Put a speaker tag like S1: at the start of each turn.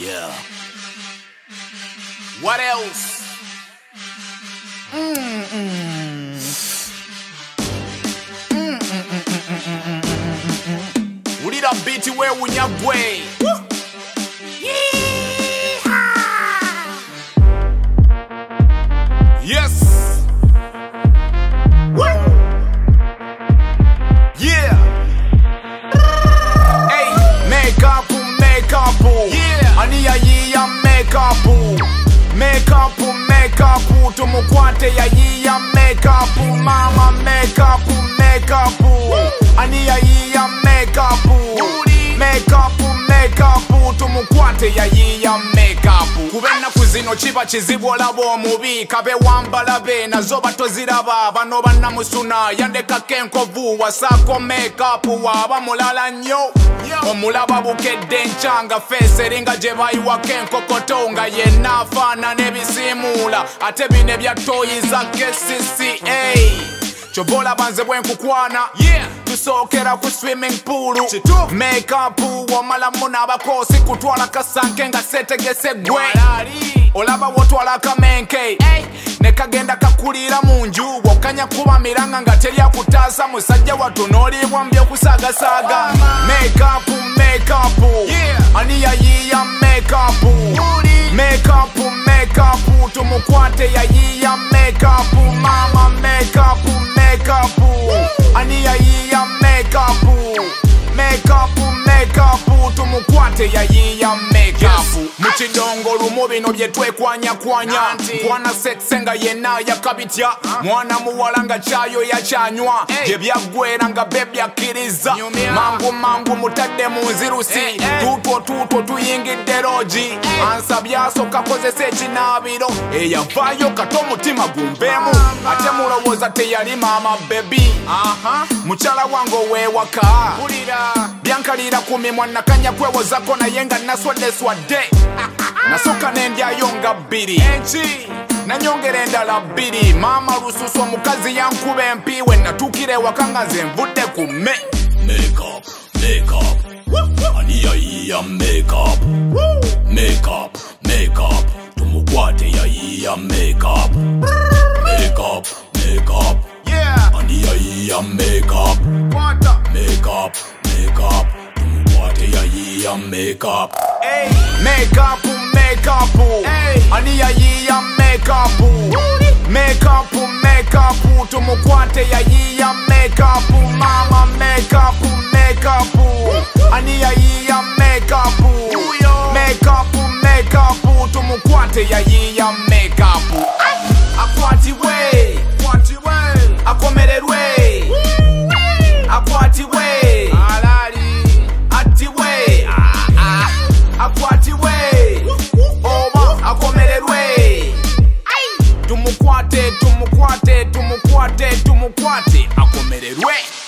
S1: Yeah. What else? Ulira beat we unyagwe. Yes. Yeah. Hey, make up. Yeah. Aniya yiya make up. Tumukwate ya yiya make up. Mama make up. Aniya yiya make up. Tumukwate ya yiya make up. Kubena kuzino chiba chizibu olaba omubi kabe wambala be nazo batoziraba bano bannamusuna yandeka kenkovu wasako make up waba mulala nnyo omulaba bukedde nchanga face eringa gye bayiwa kenkokoto nga yenna afaana n'ebisimula ate bine bya toyi za KCCA chobola banze bwenkukwana tusookera ku swimming pool make up wamala muna abakosi kutwala kasanke nga setegese gwe olaba wotwala akamenke nekagenda kakulira munju wokanya kuba miranga nga teri akutaasa musajja watunoolibwa mbyokusaagasaaga make up aniya yiya make up tumukwate ya yiya make up mama make up aniya yiya make up tumukwate ya yiya make up mukidongo lumu bino bye twekwanyakwanya mwana setsenga yenna yakabitya mwana muwala nga kyayo yakyanywa gye byaggwera nga bebyakkiriza mangu mutadde mu nzirusi tuutwo tuyingidde rogi ansabye asooka kozesa ekinaabiro eyavaayo kati omutima gumbeemu ate mulowooza teyali maama bebi mukyala wange oweewaka byankalira ku mimwa nakanya kwewozako naye nga naswadde nasooka n'endyayo nga bbiri nanyongera endala bbiri maama lususu omukazi yankuba empiiwe natuukira ewaka nga nze nvudde ku mme
S2: Make up, aniya yiya make up, tumukwate ya yiya make up, aniya yiya make up, tumukwate ya yiya make up.
S1: Make up, aniya yiya make up, tumukwate ya yiya make up, mama make up, aniya yiya make up, tumukwate ya yiya make up. Akwatiwe, akomererwe, akwatiwe, atiwe, akwatiwe, oba akomererwe, tumukwate, akomererwe.